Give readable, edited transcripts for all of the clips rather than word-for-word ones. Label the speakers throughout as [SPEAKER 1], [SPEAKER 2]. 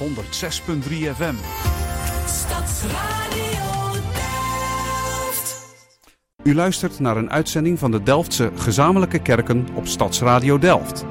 [SPEAKER 1] 106.3 FM.
[SPEAKER 2] Stadsradio Delft.
[SPEAKER 1] U luistert naar een uitzending van de Delftse Gezamenlijke Kerken op Stadsradio Delft.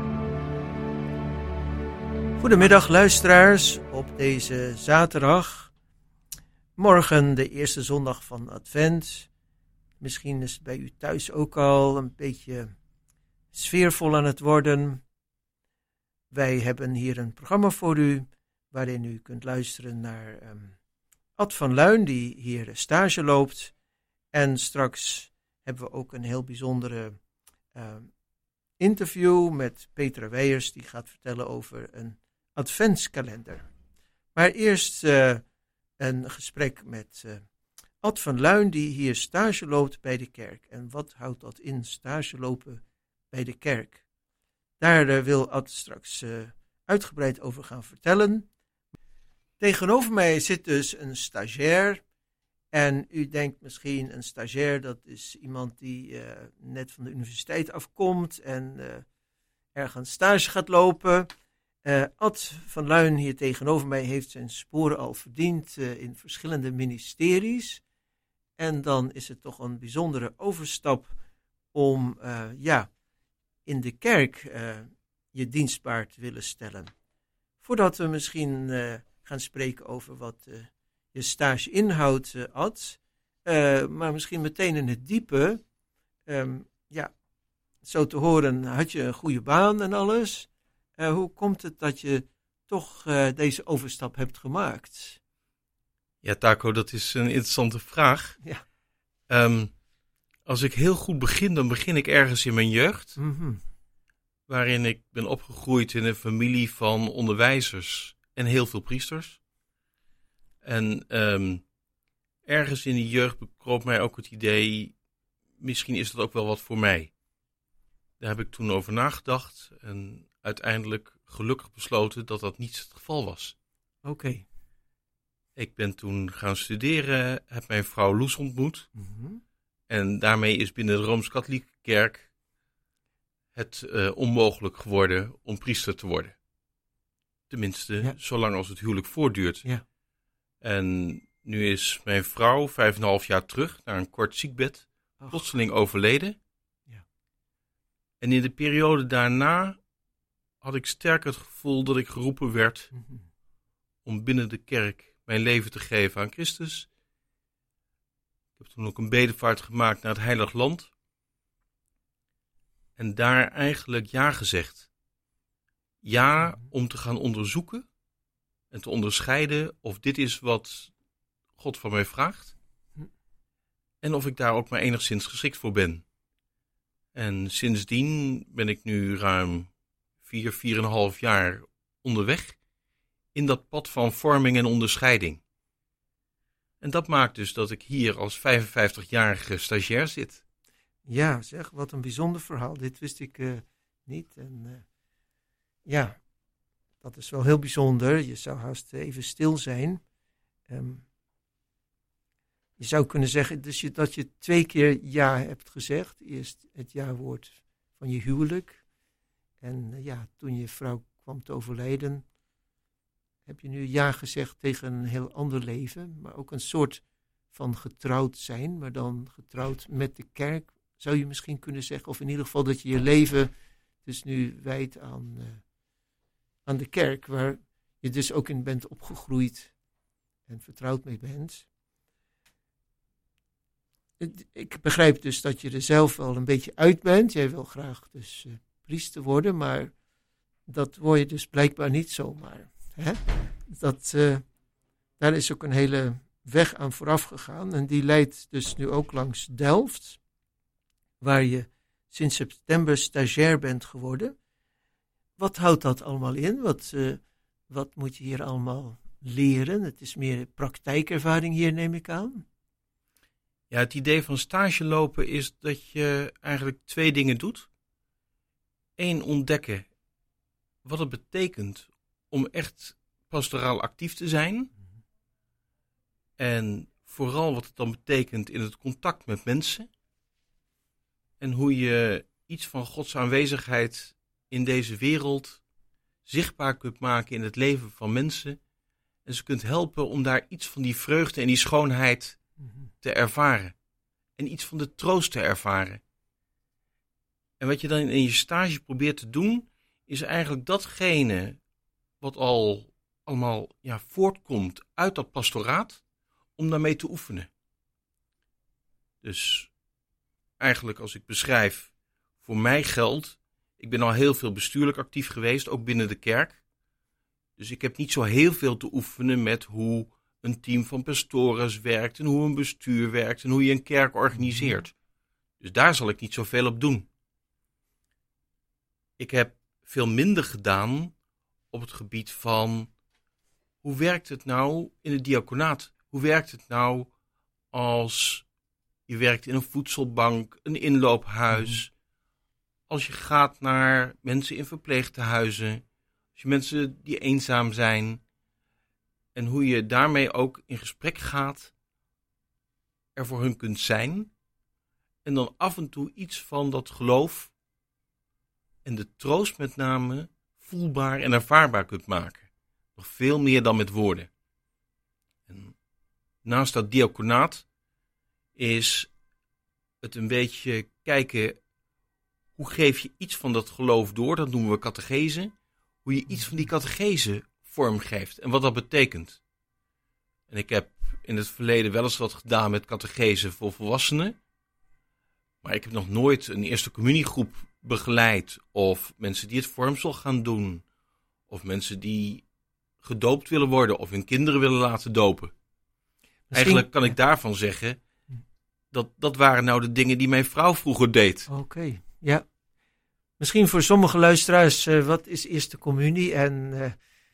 [SPEAKER 3] Goedemiddag luisteraars op deze zaterdag. Morgen de eerste zondag van Advent. Misschien is het bij u thuis ook al een beetje sfeervol aan het worden. Wij hebben hier een programma voor u waarin u kunt luisteren naar Ad van Luin die hier stage loopt. En straks hebben we ook een heel bijzondere interview met Petra Weijers die gaat vertellen over een adventskalender. Maar eerst een gesprek met Ad van Luin die hier stage loopt bij de kerk. En wat houdt dat in, stage lopen bij de kerk? Daar wil Ad straks uitgebreid over gaan vertellen. Tegenover mij zit dus een stagiair. En u denkt misschien een stagiair, dat is iemand die net van de universiteit afkomt en ergens stage gaat lopen. Ad van Luin hier tegenover mij heeft zijn sporen al verdiend in verschillende ministeries. En dan is het toch een bijzondere overstap om in de kerk je dienstbaar te willen stellen. Voordat we misschien gaan spreken over wat je stage inhoudt, Ad, maar misschien meteen in het diepe. Zo te horen had je een goede baan en alles. Hoe komt het dat je toch deze overstap hebt gemaakt?
[SPEAKER 4] Ja, Taco, dat is een interessante vraag.
[SPEAKER 3] Ja.
[SPEAKER 4] Als ik heel goed begin, dan begin ik ergens in mijn jeugd.
[SPEAKER 3] Mm-hmm.
[SPEAKER 4] Waarin ik ben opgegroeid in een familie van onderwijzers en heel veel priesters. En ergens in die jeugd bekroop mij ook het idee, misschien is dat ook wel wat voor mij. Daar heb ik toen over nagedacht en uiteindelijk gelukkig besloten dat dat niet het geval was.
[SPEAKER 3] Oké.
[SPEAKER 4] Ik ben toen gaan studeren, heb mijn vrouw Loes ontmoet.
[SPEAKER 3] Mm-hmm.
[SPEAKER 4] En daarmee is binnen de Rooms-Katholieke Kerk het onmogelijk geworden om priester te worden. Tenminste, zolang als het huwelijk voortduurt.
[SPEAKER 3] Ja.
[SPEAKER 4] En nu is mijn vrouw 5,5 jaar terug, na een kort ziekbed, plotseling overleden.
[SPEAKER 3] Ja.
[SPEAKER 4] En in de periode daarna had ik sterk het gevoel dat ik geroepen werd om binnen de kerk mijn leven te geven aan Christus. Ik heb toen ook een bedevaart gemaakt naar het Heilig Land. En daar eigenlijk ja gezegd. Ja, om te gaan onderzoeken en te onderscheiden of dit is wat God van mij vraagt. En of ik daar ook maar enigszins geschikt voor ben. En sindsdien ben ik nu ruim 4,5 jaar onderweg in dat pad van vorming en onderscheiding. En dat maakt dus dat ik hier als 55-jarige stagiair zit.
[SPEAKER 3] Ja, zeg, wat een bijzonder verhaal. Dit wist ik niet. En dat is wel heel bijzonder. Je zou haast even stil zijn. Je zou kunnen zeggen dus dat je 2 keer ja hebt gezegd. Eerst het ja-woord van je huwelijk. En toen je vrouw kwam te overlijden, heb je nu ja gezegd tegen een heel ander leven. Maar ook een soort van getrouwd zijn, maar dan getrouwd met de kerk, zou je misschien kunnen zeggen. Of in ieder geval dat je je leven dus nu wijdt aan de kerk, waar je dus ook in bent opgegroeid en vertrouwd mee bent. Ik begrijp dus dat je er zelf wel een beetje uit bent. Jij wil graag dus priester worden, maar dat word je dus blijkbaar niet zomaar. Hè? Daar is ook een hele weg aan vooraf gegaan. En die leidt dus nu ook langs Delft, waar je sinds september stagiair bent geworden. Wat houdt dat allemaal in? Wat moet je hier allemaal leren? Het is meer praktijkervaring hier, neem ik aan.
[SPEAKER 4] Ja, het idee van stage lopen is dat je eigenlijk 2 dingen doet. 1, ontdekken wat het betekent om echt pastoraal actief te zijn. En vooral wat het dan betekent in het contact met mensen. En hoe je iets van Gods aanwezigheid in deze wereld zichtbaar kunt maken in het leven van mensen En ze kunt helpen om daar iets van die vreugde en die schoonheid te ervaren. En iets van de troost te ervaren. En wat je dan in je stage probeert te doen, is eigenlijk datgene wat allemaal voortkomt uit dat pastoraat, om daarmee te oefenen. Dus eigenlijk als ik beschrijf, voor mij geldt, ik ben al heel veel bestuurlijk actief geweest, ook binnen de kerk. Dus ik heb niet zo heel veel te oefenen met hoe een team van pastores werkt en hoe een bestuur werkt en hoe je een kerk organiseert. Dus daar zal ik niet zoveel op doen. Ik heb veel minder gedaan op het gebied van hoe werkt het nou in het diaconaat? Hoe werkt het nou als je werkt in een voedselbank, een inloophuis, als je gaat naar mensen in verpleegtehuizen, als je mensen die eenzaam zijn en hoe je daarmee ook in gesprek gaat, er voor hun kunt zijn en dan af en toe iets van dat geloof en de troost met name voelbaar en ervaarbaar kunt maken. Nog veel meer dan met woorden. En naast dat diaconaat is het een beetje kijken, hoe geef je iets van dat geloof door, dat noemen we catechese, hoe je iets van die catechese vormgeeft en wat dat betekent. En ik heb in het verleden wel eens wat gedaan met catechese voor volwassenen, maar ik heb nog nooit een eerste communiegroep begeleid, of mensen die het vormsel gaan doen, of mensen die gedoopt willen worden, of hun kinderen willen laten dopen. Eigenlijk kan ik daarvan zeggen, dat waren nou de dingen die mijn vrouw vroeger deed.
[SPEAKER 3] Oké, ja. Misschien voor sommige luisteraars, wat is eerste communie en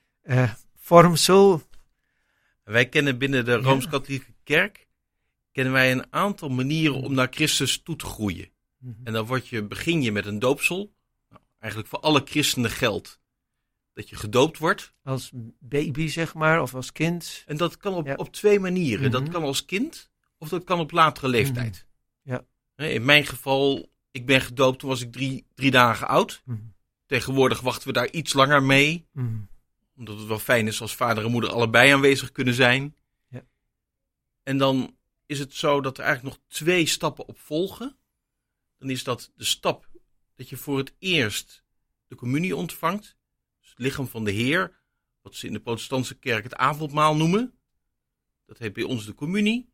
[SPEAKER 3] vormsel?
[SPEAKER 4] Wij kennen binnen de Rooms-Katholieke Kerk een aantal manieren om naar Christus toe te groeien. En dan begin je met een doopsel. Nou, eigenlijk voor alle christenen geldt dat je gedoopt wordt.
[SPEAKER 3] Als baby, zeg maar, of als kind.
[SPEAKER 4] En dat kan op twee manieren. Dat kan als kind, of dat kan op latere leeftijd.
[SPEAKER 3] Ja.
[SPEAKER 4] In mijn geval, ik ben gedoopt toen was ik drie dagen oud. Tegenwoordig wachten we daar iets langer mee. Omdat het wel fijn is als vader en moeder allebei aanwezig kunnen zijn.
[SPEAKER 3] Ja.
[SPEAKER 4] En dan is het zo dat er eigenlijk nog 2 stappen op volgen. Dan is dat de stap dat je voor het eerst de communie ontvangt. Dus het lichaam van de Heer, wat ze in de protestantse kerk het avondmaal noemen. Dat heet bij ons de communie.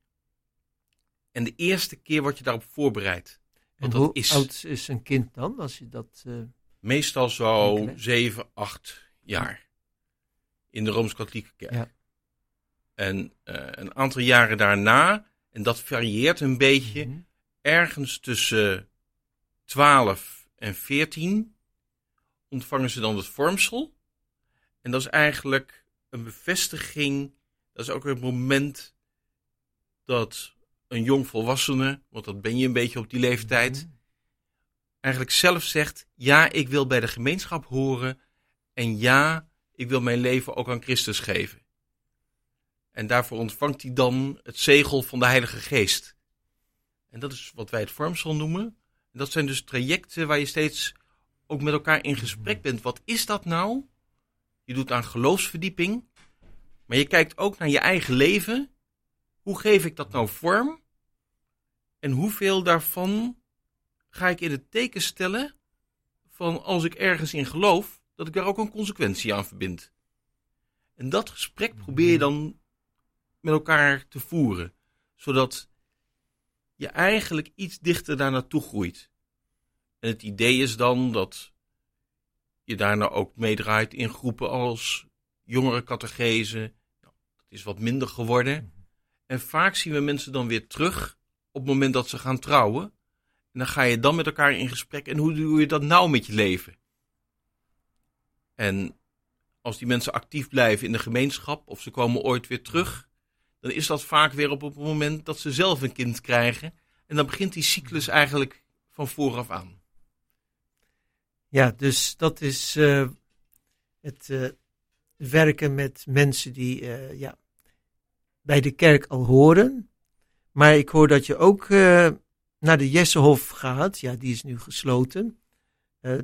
[SPEAKER 4] En de eerste keer word je daarop voorbereid.
[SPEAKER 3] En hoe oud is een kind dan, als je dat...
[SPEAKER 4] Meestal zo 7, 8 jaar. In de Rooms-Katholieke Kerk.
[SPEAKER 3] Ja.
[SPEAKER 4] En een aantal jaren daarna, en dat varieert een beetje, ergens tussen 12 en 14 ontvangen ze dan het vormsel. En dat is eigenlijk een bevestiging, dat is ook het moment dat een jongvolwassene, want dat ben je een beetje op die leeftijd, eigenlijk zelf zegt, ja, ik wil bij de gemeenschap horen en ja, ik wil mijn leven ook aan Christus geven. En daarvoor ontvangt hij dan het zegel van de Heilige Geest. En dat is wat wij het vormsel noemen. En dat zijn dus trajecten waar je steeds ook met elkaar in gesprek bent. Wat is dat nou? Je doet aan geloofsverdieping. Maar je kijkt ook naar je eigen leven. Hoe geef ik dat nou vorm? En hoeveel daarvan ga ik in het teken stellen van als ik ergens in geloof, dat ik daar ook een consequentie aan verbind. En dat gesprek probeer je dan met elkaar te voeren, zodat je eigenlijk iets dichter daar naartoe groeit. En het idee is dan dat je daarna ook meedraait in groepen als jongere catechese. Nou, dat is wat minder geworden. En vaak zien we mensen dan weer terug op het moment dat ze gaan trouwen. En dan ga je dan met elkaar in gesprek. En hoe doe je dat nou met je leven? En als die mensen actief blijven in de gemeenschap, of ze komen ooit weer terug, dan is dat vaak weer op het moment dat ze zelf een kind krijgen. En dan begint die cyclus eigenlijk van vooraf aan.
[SPEAKER 3] Ja, dus dat is het werken met mensen die bij de kerk al horen. Maar ik hoor dat je ook naar de Jessehof gaat. Ja, die is nu gesloten.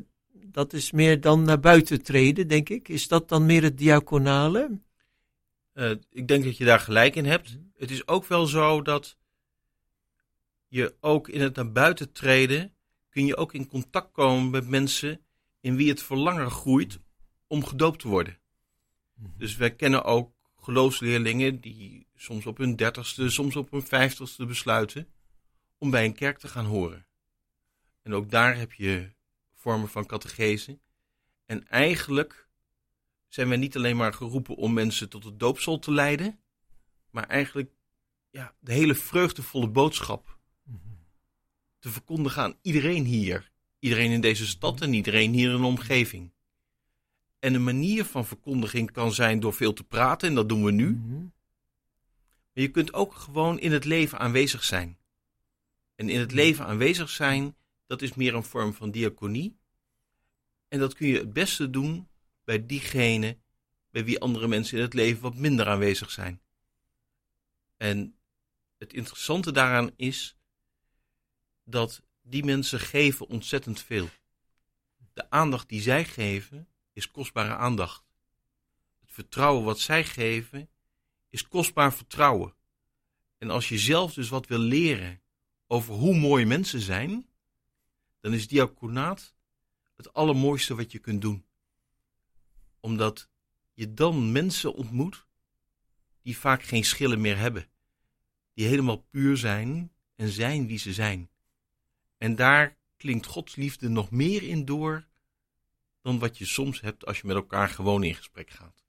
[SPEAKER 3] Dat is meer dan naar buiten treden, denk ik. Is dat dan meer het diaconale?
[SPEAKER 4] Ik denk dat je daar gelijk in hebt. Het is ook wel zo dat je ook in het naar buiten treden, kun je ook in contact komen met mensen in wie het verlangen groeit om gedoopt te worden. Dus wij kennen ook geloofsleerlingen die soms op hun 30ste, soms op hun 50ste besluiten om bij een kerk te gaan horen. En ook daar heb je vormen van catechese. En eigenlijk zijn wij niet alleen maar geroepen om mensen tot het doopsel te leiden, maar eigenlijk de hele vreugdevolle boodschap te verkondigen aan iedereen hier. Iedereen in deze stad en iedereen hier in de omgeving. En een manier van verkondiging kan zijn door veel te praten, en dat doen we nu. Maar je kunt ook gewoon in het leven aanwezig zijn. En in het leven aanwezig zijn, dat is meer een vorm van diaconie. En dat kun je het beste doen bij diegene bij wie andere mensen in het leven wat minder aanwezig zijn. En het interessante daaraan is dat die mensen geven ontzettend veel. De aandacht die zij geven is kostbare aandacht. Het vertrouwen wat zij geven is kostbaar vertrouwen. En als je zelf dus wat wil leren over hoe mooi mensen zijn, dan is diaconaat het allermooiste wat je kunt doen. Omdat je dan mensen ontmoet die vaak geen schillen meer hebben. Die helemaal puur zijn en zijn wie ze zijn. En daar klinkt Gods liefde nog meer in door dan wat je soms hebt als je met elkaar gewoon in gesprek gaat.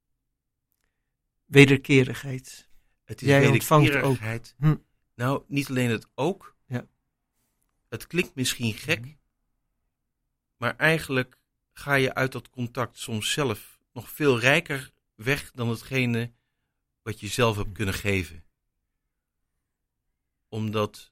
[SPEAKER 3] Wederkerigheid.
[SPEAKER 4] Het is
[SPEAKER 3] Jij ontvangt
[SPEAKER 4] wederkerigheid.
[SPEAKER 3] ook.
[SPEAKER 4] Nou, niet alleen het ook.
[SPEAKER 3] Ja.
[SPEAKER 4] Het klinkt misschien gek, maar eigenlijk ga je uit dat contact soms zelf nog veel rijker weg dan hetgene wat je zelf hebt kunnen geven. Omdat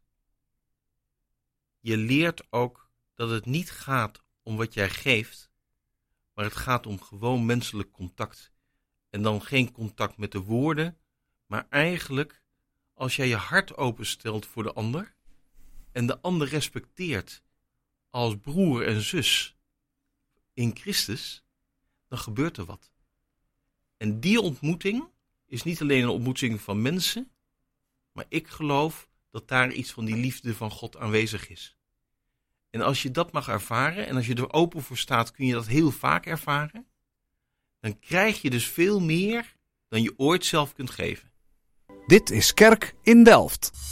[SPEAKER 4] je leert ook dat het niet gaat om wat jij geeft, maar het gaat om gewoon menselijk contact. En dan geen contact met de woorden, maar eigenlijk als jij je hart openstelt voor de ander en de ander respecteert als broer en zus in Christus, dan gebeurt er wat. En die ontmoeting is niet alleen een ontmoeting van mensen, maar ik geloof dat daar iets van die liefde van God aanwezig is. En als je dat mag ervaren en als je er open voor staat, kun je dat heel vaak ervaren. Dan krijg je dus veel meer dan je ooit zelf kunt geven.
[SPEAKER 1] Dit is Kerk in Delft. 106.3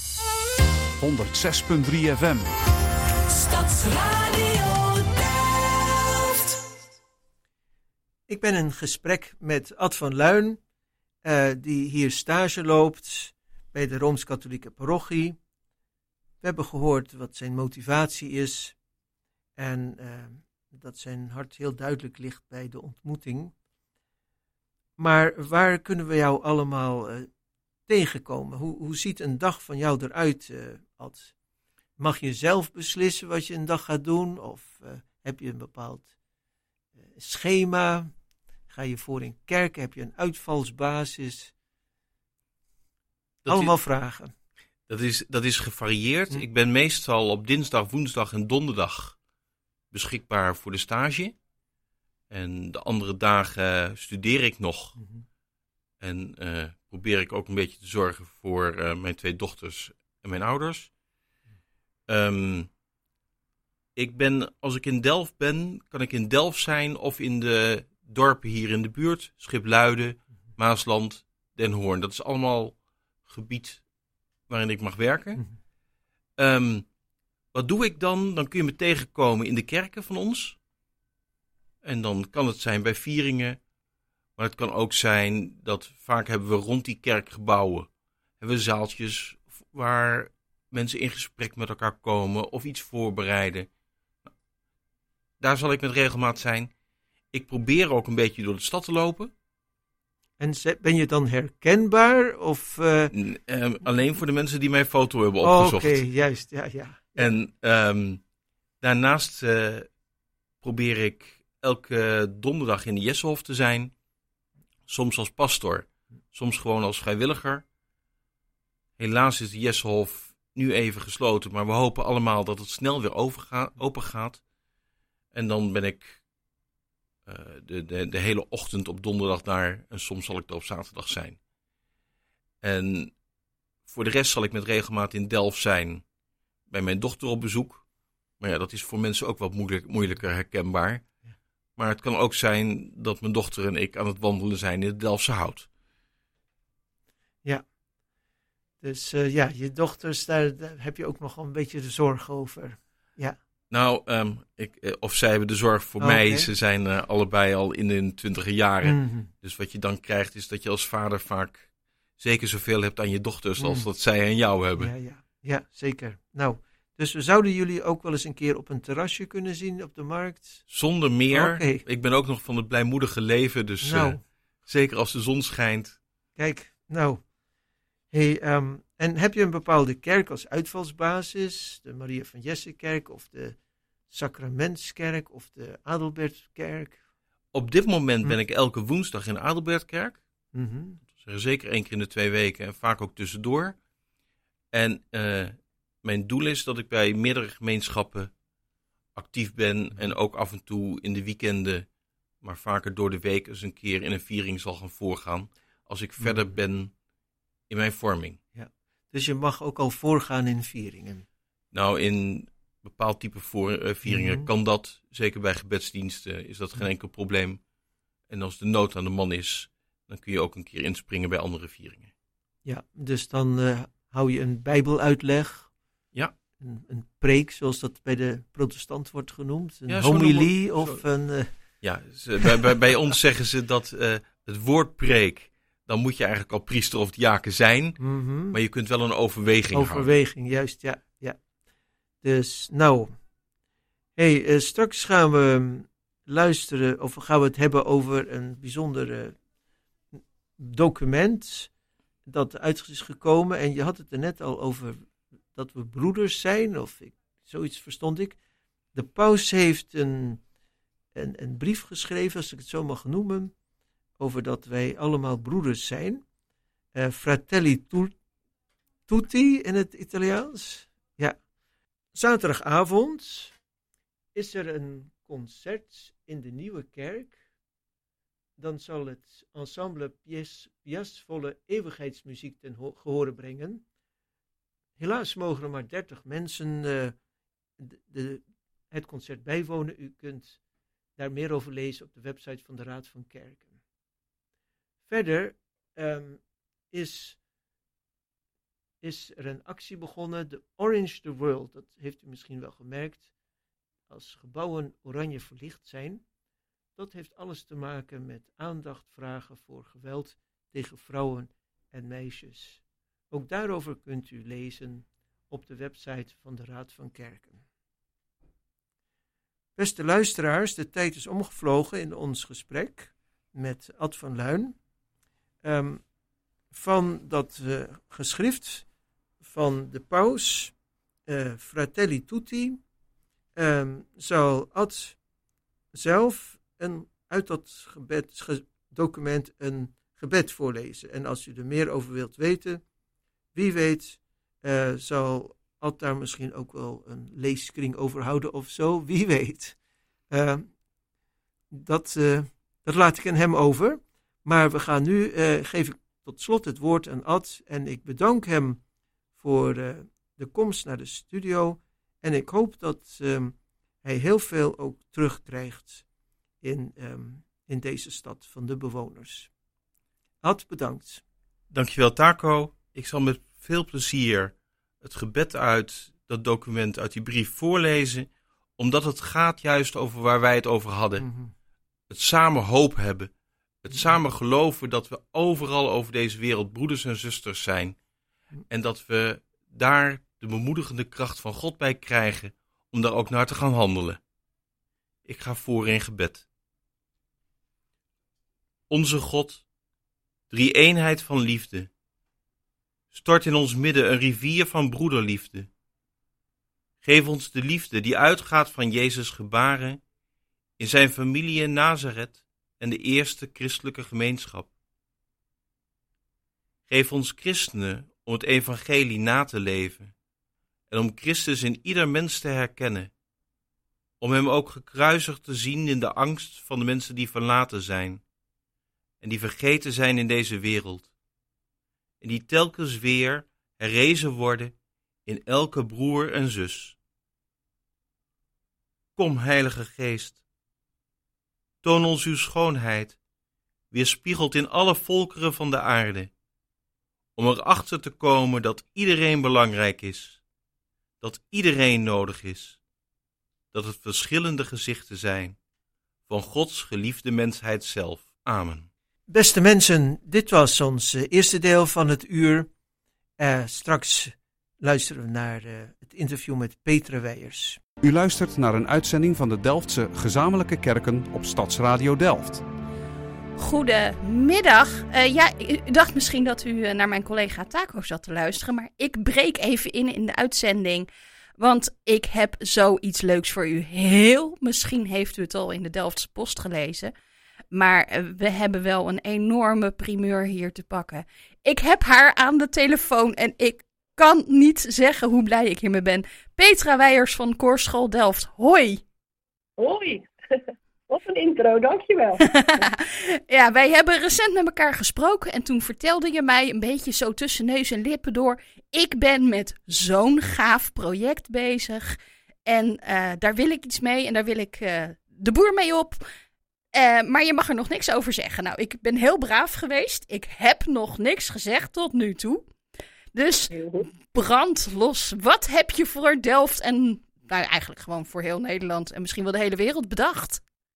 [SPEAKER 1] FM.
[SPEAKER 2] Stadsradio Delft.
[SPEAKER 3] Ik ben in gesprek met Ad van Luijn, die hier stage loopt bij de Rooms-Katholieke parochie. We hebben gehoord wat zijn motivatie is en dat zijn hart heel duidelijk ligt bij de ontmoeting. Maar waar kunnen we jou allemaal tegenkomen? Hoe ziet een dag van jou eruit, Ad? Mag je zelf beslissen wat je een dag gaat doen? Of heb je een bepaald schema? Ga je voor in kerk? Heb je een uitvalsbasis? Allemaal vragen.
[SPEAKER 4] Dat is gevarieerd. Ik ben meestal op dinsdag, woensdag en donderdag beschikbaar voor de stage. En de andere dagen studeer ik nog. En probeer ik ook een beetje te zorgen voor mijn 2 dochters en mijn ouders. Als ik in Delft ben, kan ik in Delft zijn of in de dorpen hier in de buurt. Schipluiden, Maasland, Den Hoorn. Dat is allemaal gebied waarin ik mag werken. Wat doe ik dan? Dan kun je me tegenkomen in de kerken van ons. En dan kan het zijn bij vieringen. Maar het kan ook zijn dat vaak hebben we rond die kerkgebouwen hebben we zaaltjes waar mensen in gesprek met elkaar komen of iets voorbereiden. Daar zal ik met regelmaat zijn. Ik probeer ook een beetje door de stad te lopen.
[SPEAKER 3] En ben je dan herkenbaar? Of,
[SPEAKER 4] alleen voor de mensen die mijn foto hebben opgezocht.
[SPEAKER 3] Oké, juist, ja.
[SPEAKER 4] En daarnaast probeer ik elke donderdag in de Jessenhof te zijn. Soms als pastor, soms gewoon als vrijwilliger. Helaas is de Jessenhof nu even gesloten, maar we hopen allemaal dat het snel weer open gaat. En dan ben ik de hele ochtend op donderdag daar en soms zal ik er op zaterdag zijn. En voor de rest zal ik met regelmaat in Delft zijn bij mijn dochter op bezoek. Maar ja, dat is voor mensen ook wat moeilijker herkenbaar. Maar het kan ook zijn dat mijn dochter en ik aan het wandelen zijn in het Delftse Hout.
[SPEAKER 3] Ja. Dus je dochters, daar heb je ook nog een beetje de zorg over. Ja.
[SPEAKER 4] Nou, of zij hebben de zorg voor mij.
[SPEAKER 3] Oké.
[SPEAKER 4] Ze zijn allebei al in de 20 jaren.
[SPEAKER 3] Mhm.
[SPEAKER 4] Dus wat je dan krijgt is dat je als vader vaak zeker zoveel hebt aan je dochters als dat zij aan jou hebben.
[SPEAKER 3] Ja, zeker. Nou, dus we zouden jullie ook wel eens een keer op een terrasje kunnen zien op de markt.
[SPEAKER 4] Zonder meer.
[SPEAKER 3] Oké.
[SPEAKER 4] Ik ben ook nog van het blijmoedige leven. Dus
[SPEAKER 3] Nou.
[SPEAKER 4] zeker als de zon schijnt.
[SPEAKER 3] Kijk, nou. Hey, en heb je een bepaalde kerk als uitvalsbasis? De Maria van Jessekerk of de Sacramentskerk of de Adelbertkerk?
[SPEAKER 4] Op dit moment ben ik elke woensdag in Adelbertkerk.
[SPEAKER 3] Mhm.
[SPEAKER 4] Zeker 1 keer in de 2 weken en vaak ook tussendoor. En mijn doel is dat ik bij meerdere gemeenschappen actief ben. En ook af en toe in de weekenden, maar vaker door de week eens een keer in een viering zal gaan voorgaan. Als ik verder ben in mijn vorming.
[SPEAKER 3] Dus je mag ook al voorgaan in vieringen.
[SPEAKER 4] Nou, in bepaald type vieringen
[SPEAKER 3] Mhm.
[SPEAKER 4] kan dat. Zeker bij gebedsdiensten is dat geen enkel probleem. En als de nood aan de man is, dan kun je ook een keer inspringen bij andere vieringen.
[SPEAKER 3] Ja, dus dan hou je een bijbeluitleg.
[SPEAKER 4] Ja.
[SPEAKER 3] Een preek, zoals dat bij de protestant wordt genoemd. Een
[SPEAKER 4] Ja, zo
[SPEAKER 3] homilie
[SPEAKER 4] noemen we-
[SPEAKER 3] of een...
[SPEAKER 4] Ja, bij ons zeggen ze dat het woord preek, dan moet je eigenlijk al priester of diaken zijn.
[SPEAKER 3] mhm.
[SPEAKER 4] Maar je kunt wel een overweging houden.
[SPEAKER 3] Overweging, juist, ja. Dus, nou. Hey, straks gaan we luisteren, of gaan we het hebben over een bijzonder document dat uit is gekomen. En je had het er net al over dat we broeders zijn, of zoiets verstond ik. De paus heeft een brief geschreven, als ik het zo mag noemen, over dat wij allemaal broeders zijn. Fratelli tutti in het Italiaans. Ja. Zaterdagavond is er een concert in de Nieuwe Kerk. Dan zal het ensemble Piasvolle eeuwigheidsmuziek ten gehore brengen. Helaas mogen er maar 30 mensen het concert bijwonen. U kunt daar meer over lezen op de website van de Raad van Kerken. Verder is er een actie begonnen, de Orange the World. Dat heeft u misschien wel gemerkt. Als gebouwen oranje verlicht zijn. Dat heeft alles te maken met aandacht vragen voor geweld tegen vrouwen en meisjes. Ook daarover kunt u lezen op de website van de Raad van Kerken. Beste luisteraars, de tijd is omgevlogen in ons gesprek met Ad van Luin. Van dat geschrift van de paus, Fratelli Tutti, zal Ad zelf uit dat document een gebed voorlezen. En als u er meer over wilt weten, wie weet, zal Ad daar misschien ook wel een leeskring over houden of zo. Wie weet. Dat laat ik aan hem over. Maar we gaan nu, geef ik tot slot het woord aan Ad. En ik bedank hem voor de komst naar de studio. En ik hoop dat hij heel veel ook terugkrijgt in deze stad van de bewoners. Ad, bedankt.
[SPEAKER 4] Dankjewel, Taco. Ik zal met veel plezier het gebed uit dat document, uit die brief voorlezen, omdat het gaat juist over waar wij het over hadden.
[SPEAKER 3] Mhm.
[SPEAKER 4] Het samen hoop hebben. Het samen geloven dat we overal over deze wereld broeders en zusters zijn. En dat we daar de bemoedigende kracht van God bij krijgen om daar ook naar te gaan handelen. Ik ga voor in gebed. Onze God, drie-eenheid van liefde. Stort in ons midden een rivier van broederliefde. Geef ons de liefde die uitgaat van Jezus gebaren in zijn familie in Nazareth en de eerste christelijke gemeenschap. Geef ons christenen om het evangelie na te leven en om Christus in ieder mens te herkennen, om hem ook gekruisigd te zien in de angst van de mensen die verlaten zijn en die vergeten zijn in deze wereld. en die telkens weer herrezen worden in elke broer en zus. Kom, Heilige Geest, toon ons uw schoonheid, weerspiegeld in alle volkeren van de aarde, om erachter te komen dat iedereen belangrijk is, dat iedereen nodig is, dat het verschillende gezichten zijn van Gods geliefde mensheid zelf. Amen.
[SPEAKER 3] Beste mensen, dit was ons eerste deel van het uur. Straks luisteren we naar het interview met Petra Weijers.
[SPEAKER 1] U luistert naar een uitzending van de Delftse Gezamenlijke Kerken op Stadsradio Delft.
[SPEAKER 5] Goedemiddag. U dacht misschien dat u naar mijn collega Taco zat te luisteren, maar ik breek even in de uitzending, want ik heb zoiets leuks voor u. Misschien heeft u het al in de Delftse Post gelezen, maar we hebben wel een enorme primeur hier te pakken. Ik heb haar aan de telefoon en ik kan niet zeggen hoe blij ik hiermee ben. Petra Weijers van Koorschool Delft. Hoi!
[SPEAKER 6] Hoi! Wat een intro, dankjewel.
[SPEAKER 5] Ja, wij hebben recent met elkaar gesproken en toen vertelde je mij een beetje zo tussen neus en lippen door: ik ben met zo'n gaaf project bezig en daar wil ik iets mee en daar wil ik de boer mee op. Maar je mag er nog niks over zeggen. Nou, ik ben heel braaf geweest. Ik heb nog niks gezegd tot nu toe. Dus brand los. Wat heb je voor Delft en nou, eigenlijk gewoon voor heel Nederland en misschien wel de hele wereld bedacht?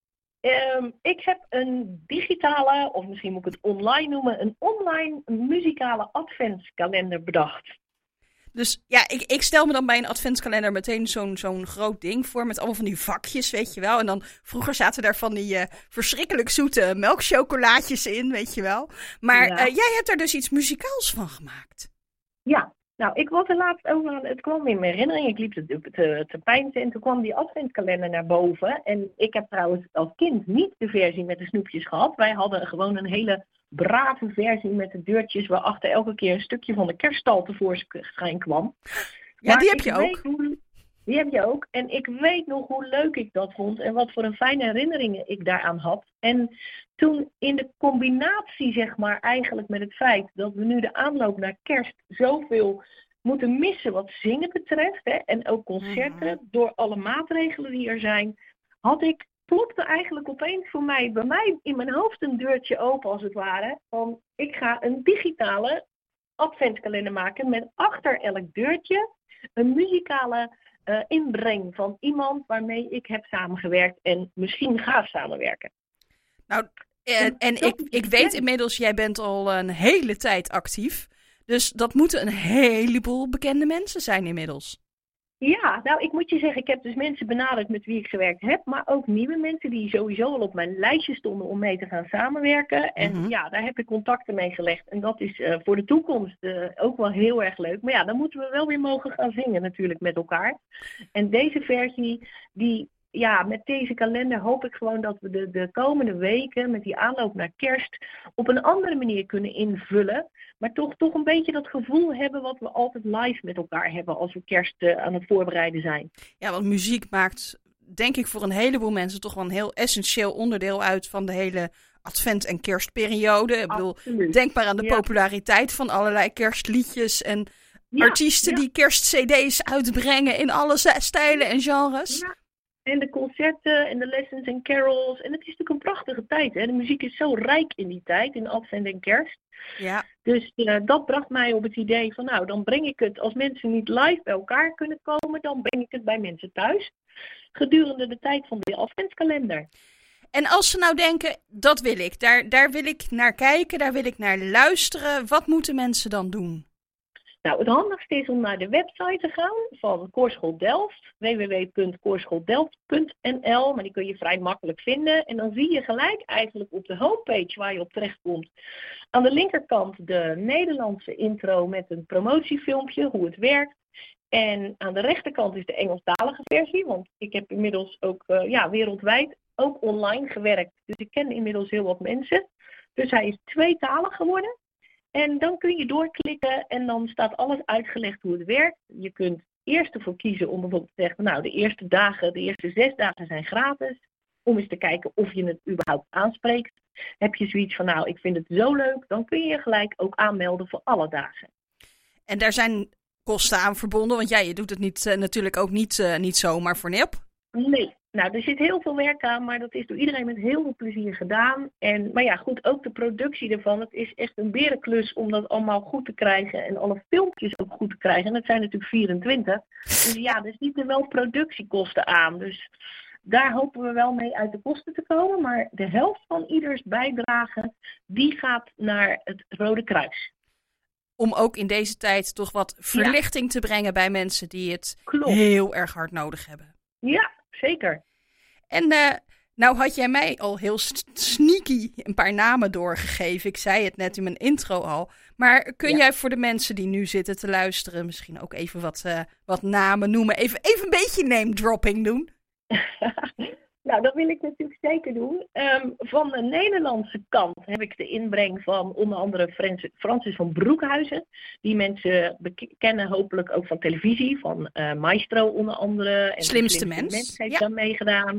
[SPEAKER 6] Ik heb een digitale, of misschien moet ik het online noemen, een online muzikale adventskalender bedacht.
[SPEAKER 5] Dus ja, ik stel me dan bij een adventskalender meteen zo'n groot ding voor met allemaal van die vakjes, weet je wel. En dan vroeger zaten daar van die verschrikkelijk zoete melkchocolaatjes in, weet je wel. Maar
[SPEAKER 6] Ja.
[SPEAKER 5] Jij hebt er dus iets muzikaals van gemaakt.
[SPEAKER 6] Ja, nou, ik was er laatst ook aan, het kwam in mijn herinnering, ik liep te peinzen en toen kwam die adventskalender naar boven. En ik heb trouwens als kind niet de versie met de snoepjes gehad. Wij hadden gewoon een hele brave versie met de deurtjes waarachter elke keer een stukje van de kerststal tevoorschijn kwam.
[SPEAKER 5] Ja,
[SPEAKER 6] Maar
[SPEAKER 5] die heb
[SPEAKER 6] ik
[SPEAKER 5] je ook.
[SPEAKER 6] Die heb je ook. En ik weet nog hoe leuk ik dat vond en wat voor een fijne herinneringen ik daaraan had. En toen in de combinatie, zeg maar, eigenlijk met het feit dat we nu de aanloop naar kerst zoveel moeten missen wat zingen betreft, hè, en ook concerten, door alle maatregelen die er zijn, plopte eigenlijk opeens bij mij in mijn hoofd een deurtje open als het ware. Van ik ga een digitale adventskalender maken met achter elk deurtje een muzikale inbreng van iemand waarmee ik heb samengewerkt en misschien ga samenwerken.
[SPEAKER 5] Nou, en ik weet inmiddels, jij bent al een hele tijd actief. Dus dat moeten een heleboel bekende mensen zijn inmiddels.
[SPEAKER 6] Ja, nou ik moet je zeggen, ik heb dus mensen benaderd met wie ik gewerkt heb, maar ook nieuwe mensen die sowieso al op mijn lijstje stonden om mee te gaan samenwerken. En ja, daar heb ik contacten mee gelegd. En dat is voor de toekomst ook wel heel erg leuk. Maar ja, dan moeten we wel weer mogen gaan zingen natuurlijk met elkaar. En deze versie, met deze kalender hoop ik gewoon dat we de komende weken met die aanloop naar kerst op een andere manier kunnen invullen. Maar toch een beetje dat gevoel hebben wat we altijd live met elkaar hebben als we kerst aan het voorbereiden zijn.
[SPEAKER 5] Ja, want muziek maakt, denk ik, voor een heleboel mensen toch wel een heel essentieel onderdeel uit van de hele advent- en kerstperiode. Ik bedoel,
[SPEAKER 6] Absoluut.
[SPEAKER 5] denk maar aan de populariteit van allerlei kerstliedjes en artiesten die kerstcd's uitbrengen in alle stijlen en genres.
[SPEAKER 6] Ja. En de concerten en de lessons en carols. En het is natuurlijk een prachtige tijd. Hè? De muziek is zo rijk in die tijd, in advent en kerst.
[SPEAKER 5] Ja.
[SPEAKER 6] Dus dat bracht mij op het idee van, nou, dan breng ik het, als mensen niet live bij elkaar kunnen komen, dan breng ik het bij mensen thuis. Gedurende de tijd van de adventskalender.
[SPEAKER 5] En als ze nou denken, dat wil ik, daar wil ik naar kijken, daar wil ik naar luisteren. Wat moeten mensen dan doen?
[SPEAKER 6] Nou, het handigste is om naar de website te gaan van Koorschool Delft, www.koorschooldelft.nl, maar die kun je vrij makkelijk vinden. En dan zie je gelijk eigenlijk op de homepage waar je op terechtkomt, aan de linkerkant de Nederlandse intro met een promotiefilmpje, hoe het werkt. En aan de rechterkant is de Engelstalige versie, want ik heb inmiddels ook wereldwijd ook online gewerkt. Dus ik ken inmiddels heel wat mensen. Dus hij is tweetalig geworden. En dan kun je doorklikken en dan staat alles uitgelegd hoe het werkt. Je kunt eerst ervoor kiezen om bijvoorbeeld te zeggen, nou, de eerste 6 dagen zijn gratis. Om eens te kijken of je het überhaupt aanspreekt. Heb je zoiets van, nou, ik vind het zo leuk, dan kun je je gelijk ook aanmelden voor alle dagen.
[SPEAKER 5] En daar zijn kosten aan verbonden, want je doet het niet, natuurlijk ook niet zomaar voor nep.
[SPEAKER 6] Nee, nou, er zit heel veel werk aan, maar dat is door iedereen met heel veel plezier gedaan. Maar ja, goed, ook de productie ervan. Het is echt een berenklus om dat allemaal goed te krijgen en alle filmpjes ook goed te krijgen. En dat zijn natuurlijk 24. Dus ja, er zitten wel productiekosten aan. Dus daar hopen we wel mee uit de kosten te komen. Maar de helft van ieders bijdrage, die gaat naar het Rode Kruis.
[SPEAKER 5] Om ook in deze tijd toch wat verlichting te brengen bij mensen die het
[SPEAKER 6] Klopt.
[SPEAKER 5] heel erg hard nodig hebben.
[SPEAKER 6] Ja, zeker.
[SPEAKER 5] En nou had jij mij al heel sneaky een paar namen doorgegeven. Ik zei het net in mijn intro al. Maar kun jij voor de mensen die nu zitten te luisteren misschien ook even wat namen noemen? Even een beetje name dropping doen.
[SPEAKER 6] Nou, dat wil ik natuurlijk zeker doen. Van de Nederlandse kant heb ik de inbreng van onder andere Francis van Broekhuizen. Die mensen kennen hopelijk ook van televisie, van Maestro onder andere. En
[SPEAKER 5] Slimste Mens
[SPEAKER 6] heeft daar meegedaan.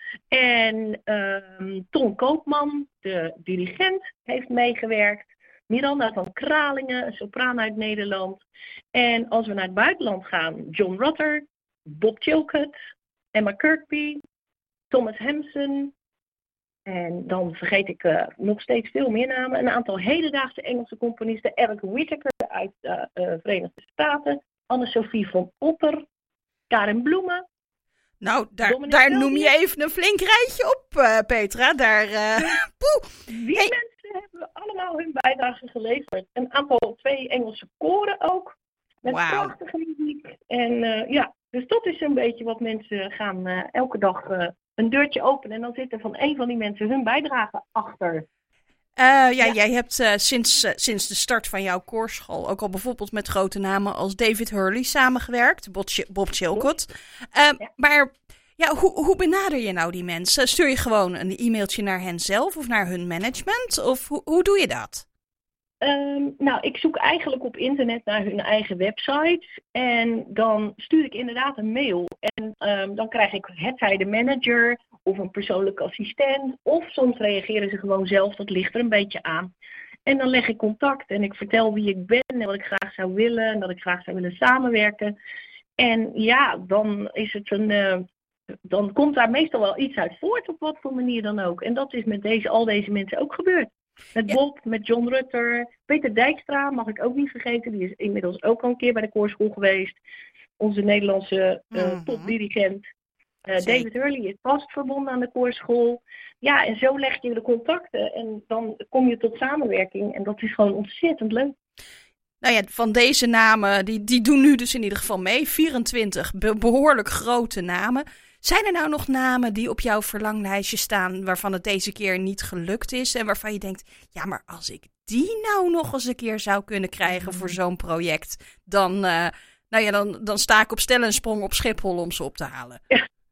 [SPEAKER 6] En Ton Koopman, de dirigent, heeft meegewerkt. Miranda van Kralingen, een sopraan uit Nederland. En als we naar het buitenland gaan, John Rutter, Bob Chilcutt, Emma Kirkby, Thomas Hampson. En dan vergeet ik nog steeds veel meer namen. Een aantal hedendaagse Engelse componisten. Eric Whittaker uit de Verenigde Staten. Anne-Sophie van Otter. Karen Bloemen.
[SPEAKER 5] Nou, daar noem je even een flink rijtje op, Petra.
[SPEAKER 6] Die mensen hebben allemaal hun bijdrage geleverd. Een aantal 2 Engelse koren ook. Met prachtige muziek. En dus dat is een beetje wat mensen gaan elke dag een deurtje openen. En dan zit er van een van die mensen hun bijdrage achter.
[SPEAKER 5] Jij hebt sinds de start van jouw koorschool ook al bijvoorbeeld met grote namen als David Hurley samengewerkt. Bob Chilcutt. Maar ja, hoe benader je nou die mensen? Stuur je gewoon een e-mailtje naar hen zelf of naar hun management? Of hoe doe je dat?
[SPEAKER 6] Nou, ik zoek eigenlijk op internet naar hun eigen websites. En dan stuur ik inderdaad een mail. En dan krijg ik hetzij de manager of een persoonlijke assistent. Of soms reageren ze gewoon zelf, dat ligt er een beetje aan. En dan leg ik contact en ik vertel wie ik ben en wat ik graag zou willen. En dat ik graag zou willen samenwerken. En ja, dan is het dan komt daar meestal wel iets uit voort, op wat voor manier dan ook. En dat is met al deze mensen ook gebeurd. Met Bob, met John Rutter, Peter Dijkstra mag ik ook niet vergeten. Die is inmiddels ook al een keer bij de koorschool geweest. Onze Nederlandse topdirigent. David Hurley is vast verbonden aan de koorschool. Ja, en zo leg je de contacten en dan kom je tot samenwerking. En dat is gewoon ontzettend leuk.
[SPEAKER 5] Nou ja, van deze namen, die doen nu dus in ieder geval mee. 24 behoorlijk grote namen. Zijn er nou nog namen die op jouw verlanglijstje staan waarvan het deze keer niet gelukt is? En waarvan je denkt, ja, maar als ik die nou nog eens een keer zou kunnen krijgen voor zo'n project, dan sta ik op stel en sprong op Schiphol om ze op te halen.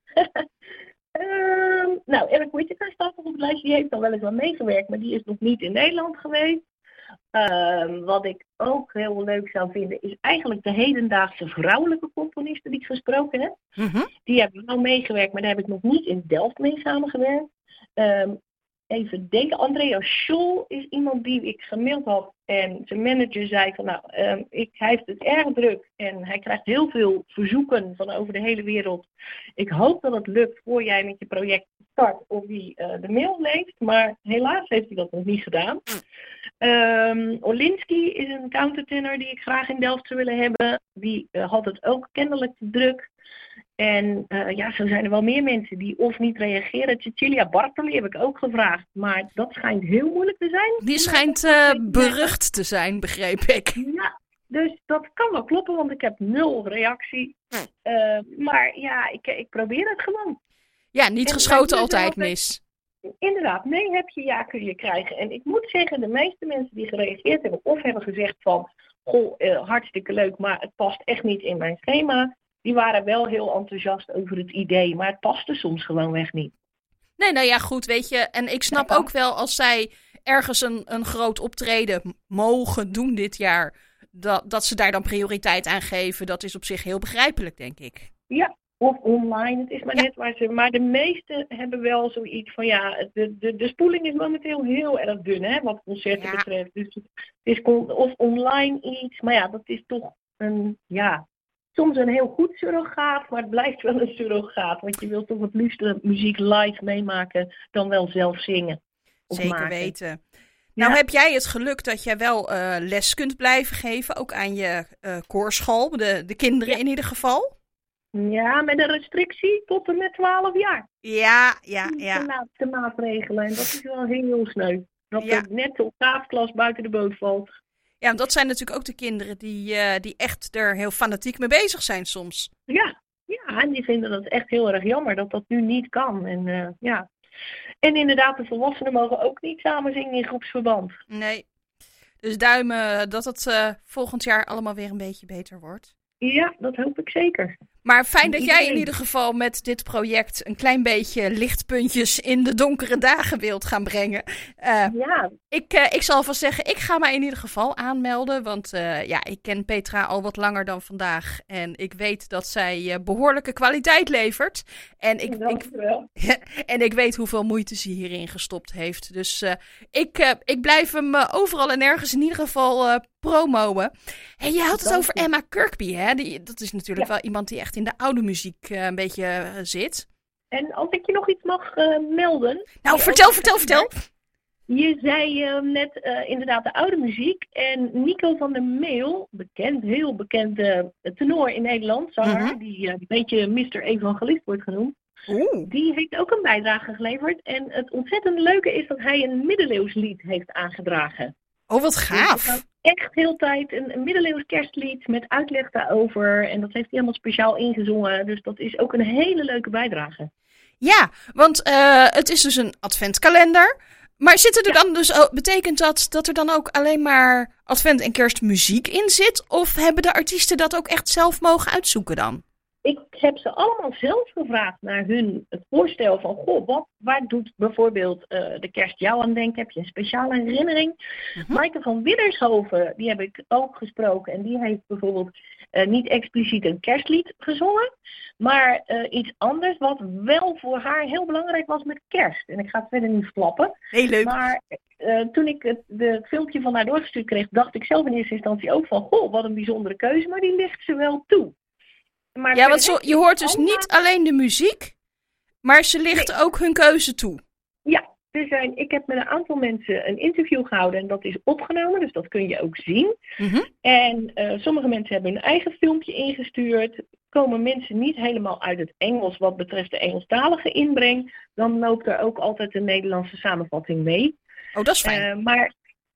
[SPEAKER 6] Nou, Eric Whittaker staat op het lijstje. Die heeft dan wel eens wel meegewerkt, maar die is nog niet in Nederland geweest. Wat ik ook heel leuk zou vinden, is eigenlijk de hedendaagse vrouwelijke componisten die ik gesproken heb. Mm-hmm. Die hebben wel meegewerkt, maar daar heb ik nog niet in Delft mee samengewerkt. Even denken, Andrea Scholl is iemand die ik gemaild had. En zijn manager zei van hij heeft het erg druk en hij krijgt heel veel verzoeken van over de hele wereld. Ik hoop dat het lukt voor jij met je project start of die de mail leest. Maar helaas heeft hij dat nog niet gedaan. Olinski is een countertenor die ik graag in Delft zou willen hebben. Die had het ook kennelijk te druk. En zo zijn er wel meer mensen die of niet reageren. Cecilia Bartoli heb ik ook gevraagd. Maar dat schijnt heel moeilijk te zijn.
[SPEAKER 5] Die schijnt berucht te zijn, begreep ik.
[SPEAKER 6] Ja, dus dat kan wel kloppen, want ik heb 0 reactie. Maar ja, ik probeer het gewoon.
[SPEAKER 5] Ja, niet geschoten altijd mis.
[SPEAKER 6] Inderdaad, nee heb je, ja kun je krijgen. En ik moet zeggen, de meeste mensen die gereageerd hebben of hebben gezegd van, hartstikke leuk, maar het past echt niet in mijn schema. Die waren wel heel enthousiast over het idee, maar het paste soms gewoonweg niet.
[SPEAKER 5] Nee, nou ja, goed, weet je. En ik snap ook wel als zij ergens een groot optreden mogen doen dit jaar, dat ze daar dan prioriteit aan geven. Dat is op zich heel begrijpelijk, denk ik.
[SPEAKER 6] Ja, Of online, het is maar net waar ze... Maar de meesten hebben wel zoiets van, de spoeling is momenteel heel erg dun, hè, wat concerten betreft. Dus het is of online iets, maar dat is toch soms een heel goed surrogaat, maar het blijft wel een surrogaat. Want je wilt toch het liefst de muziek live meemaken dan wel zelf zingen.
[SPEAKER 5] Zeker
[SPEAKER 6] maken.
[SPEAKER 5] Weten. Nou heb jij het geluk dat jij wel les kunt blijven geven, ook aan je koorschool, de kinderen in ieder geval.
[SPEAKER 6] Ja, met een restrictie tot en met 12 jaar.
[SPEAKER 5] Ja.
[SPEAKER 6] De laatste maatregelen. En dat is wel heel sneu. Dat er net de octaafklas buiten de boot valt.
[SPEAKER 5] Ja, want dat zijn natuurlijk ook de kinderen die echt er heel fanatiek mee bezig zijn soms.
[SPEAKER 6] Ja, en die vinden dat echt heel erg jammer dat dat nu niet kan. En inderdaad, de volwassenen mogen ook niet samen zingen in groepsverband.
[SPEAKER 5] Nee. Dus duimen dat het volgend jaar allemaal weer een beetje beter wordt.
[SPEAKER 6] Ja, dat hoop ik zeker.
[SPEAKER 5] Maar fijn dat jij in ieder geval met dit project een klein beetje lichtpuntjes in de donkere dagen wilt gaan brengen. Ik zal vast zeggen, ik ga mij in ieder geval aanmelden. Want ik ken Petra al wat langer dan vandaag. En ik weet dat zij behoorlijke kwaliteit levert. En ik weet hoeveel moeite ze hierin gestopt heeft. Dus ik blijf hem overal en nergens in ieder geval promoten. En je had het over Emma Kirkby, hè? Dat is natuurlijk wel iemand die echt in de oude muziek een beetje zit.
[SPEAKER 6] En als ik je nog iets mag melden.
[SPEAKER 5] Nou, vertel.
[SPEAKER 6] Je zei net inderdaad de oude muziek. En Nico van der Meel, heel bekend tenor in Nederland, zanger, die een beetje Mr. Evangelist wordt genoemd. Die heeft ook een bijdrage geleverd. En het ontzettend leuke is dat hij een middeleeuws lied heeft aangedragen.
[SPEAKER 5] Oh, wat gaaf.
[SPEAKER 6] Dus echt heel tijd een middeleeuws kerstlied met uitleg daarover. En dat heeft hij helemaal speciaal ingezongen. Dus dat is ook een hele leuke bijdrage. Ja,
[SPEAKER 5] want het is dus een adventkalender. Maar zit er dan dus, betekent dat er dan ook alleen maar advent- en kerstmuziek in zit? Of hebben de artiesten dat ook echt zelf mogen uitzoeken dan?
[SPEAKER 6] Ik heb ze allemaal zelf gevraagd naar het voorstel van, waar doet bijvoorbeeld de kerst jou aan denken? Heb je een speciale herinnering? Maaike van Widdershoven, die heb ik ook gesproken. En die heeft bijvoorbeeld niet expliciet een kerstlied gezongen. Maar iets anders wat wel voor haar heel belangrijk was met kerst. En ik ga het verder niet flappen.
[SPEAKER 5] Heel leuk.
[SPEAKER 6] Maar toen ik het filmpje van haar doorgestuurd kreeg, dacht ik zelf in eerste instantie ook van, wat een bijzondere keuze. Maar die ligt ze wel toe. Maar want
[SPEAKER 5] je hoort dus niet alleen de muziek, maar ze lichten ook hun keuze toe.
[SPEAKER 6] Ja, ik heb met een aantal mensen een interview gehouden en dat is opgenomen, dus dat kun je ook zien. En sommige mensen hebben hun eigen filmpje ingestuurd. Komen mensen niet helemaal uit het Engels wat betreft de Engelstalige inbreng, dan loopt er ook altijd een Nederlandse samenvatting mee.
[SPEAKER 5] Oh, dat is fijn.
[SPEAKER 6] Maar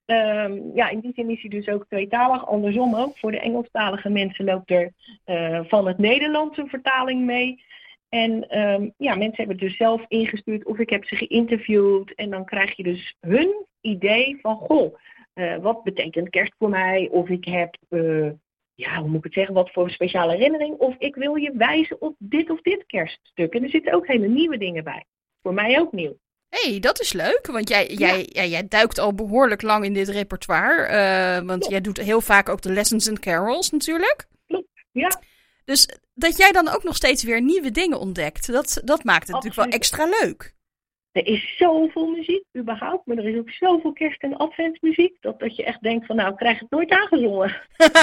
[SPEAKER 6] in die zin is hij dus ook tweetalig. Andersom ook. Voor de Engelstalige mensen loopt er van het Nederlands een vertaling mee. En mensen hebben het dus zelf ingestuurd of ik heb ze geïnterviewd. En dan krijg je dus hun idee van, wat betekent kerst voor mij? Of ik heb, hoe moet ik het zeggen, wat voor een speciale herinnering. Of ik wil je wijzen op dit of dit kerststuk. En er zitten ook hele nieuwe dingen bij. Voor mij ook nieuw.
[SPEAKER 5] Hey, dat is leuk, want jij duikt al behoorlijk lang in dit repertoire. Want jij doet heel vaak ook de lessons and carols natuurlijk.
[SPEAKER 6] Klopt, ja.
[SPEAKER 5] Dus dat jij dan ook nog steeds weer nieuwe dingen ontdekt, dat maakt het natuurlijk wel extra leuk.
[SPEAKER 6] Er is zoveel muziek überhaupt, maar er is ook zoveel kerst- en adventsmuziek, dat je echt denkt van, ik krijg het nooit aangezongen.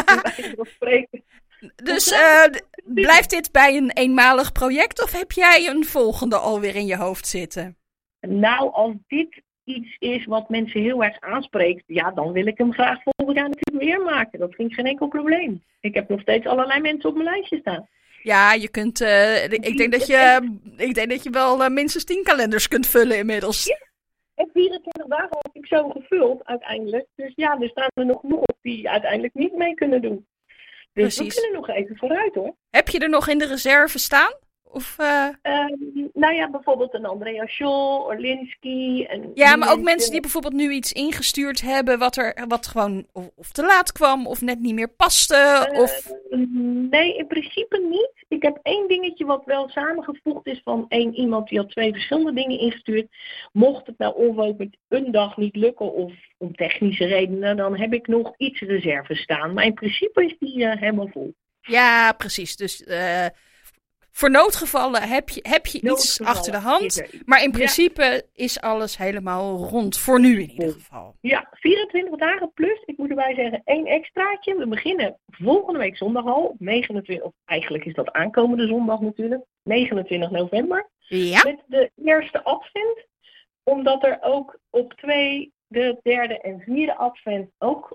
[SPEAKER 5] Dus blijft dit bij een eenmalig project of heb jij een volgende alweer in je hoofd zitten?
[SPEAKER 6] Nou, als dit iets is wat mensen heel erg aanspreekt, dan wil ik hem graag volgend jaar natuurlijk weer maken. Dat vind ik geen enkel probleem. Ik heb nog steeds allerlei mensen op mijn lijstje staan.
[SPEAKER 5] Ja, je kunt, ik denk dat je wel minstens 10 kalenders kunt vullen inmiddels.
[SPEAKER 6] Ja, en 24 dagen heb ik zo gevuld uiteindelijk. Dus er staan er nog op die uiteindelijk niet mee kunnen doen. Dus we kunnen nog even vooruit hoor.
[SPEAKER 5] Heb je er nog in de reserve staan? Of,
[SPEAKER 6] bijvoorbeeld een Andrea Scholl, Orlinski.
[SPEAKER 5] Maar ook mensen die bijvoorbeeld nu iets ingestuurd hebben wat gewoon of te laat kwam of net niet meer paste.
[SPEAKER 6] Nee, in principe niet. Ik heb 1 dingetje wat wel samengevoegd is van iemand die had 2 verschillende dingen ingestuurd. Mocht het nou ongeveer een dag niet lukken of om technische redenen, dan heb ik nog iets reserve staan. Maar in principe is die helemaal vol.
[SPEAKER 5] Ja, precies. Dus voor noodgevallen heb je iets
[SPEAKER 6] Noodgevallen
[SPEAKER 5] achter de
[SPEAKER 6] is
[SPEAKER 5] hand.
[SPEAKER 6] er iets.
[SPEAKER 5] Maar in principe is alles helemaal rond. Voor nu in ieder geval.
[SPEAKER 6] Ja, 24 dagen plus, ik moet erbij zeggen, 1 extraatje. We beginnen volgende week zondag al, op 29, of eigenlijk is dat aankomende zondag natuurlijk, 29 november.
[SPEAKER 5] Ja.
[SPEAKER 6] Met de eerste advent, omdat er ook op 2, de derde en vierde advent ook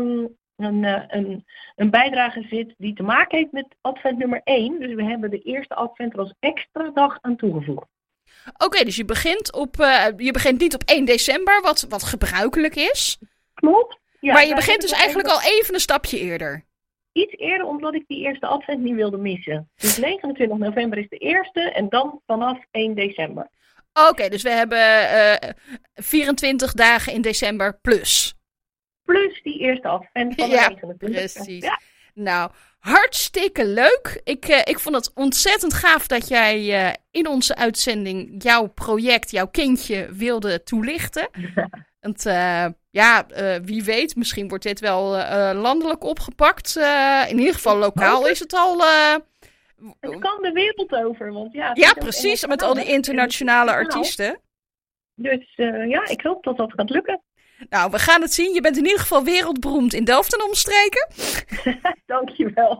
[SPEAKER 6] een bijdrage zit die te maken heeft met advent nummer 1. Dus we hebben de eerste advent er als extra dag aan toegevoegd.
[SPEAKER 5] Oké, dus je begint niet op 1 december, wat gebruikelijk is.
[SPEAKER 6] Klopt. Ja,
[SPEAKER 5] maar je
[SPEAKER 6] daar
[SPEAKER 5] begint
[SPEAKER 6] heb
[SPEAKER 5] dus
[SPEAKER 6] ik
[SPEAKER 5] eigenlijk al even een stapje eerder.
[SPEAKER 6] iets eerder, omdat ik die eerste advent niet wilde missen. Dus 29 november is de eerste en dan vanaf 1 december.
[SPEAKER 5] Oké, dus we hebben 24 dagen in december plus.
[SPEAKER 6] Plus die eerste advent van de
[SPEAKER 5] Ja,
[SPEAKER 6] 29.
[SPEAKER 5] precies.
[SPEAKER 6] Ja.
[SPEAKER 5] Nou, hartstikke leuk. Ik vond het ontzettend gaaf dat jij in onze uitzending jouw project, jouw kindje wilde toelichten. Want wie weet, misschien wordt dit wel landelijk opgepakt. In ieder geval lokaal is het al...
[SPEAKER 6] Het kan de wereld over. Want ja,
[SPEAKER 5] ja, precies, met al die internationale artiesten.
[SPEAKER 6] Dus ik hoop dat dat gaat lukken.
[SPEAKER 5] Nou, we gaan het zien. Je bent in ieder geval wereldberoemd in Delft en omstreken.
[SPEAKER 6] Dankjewel.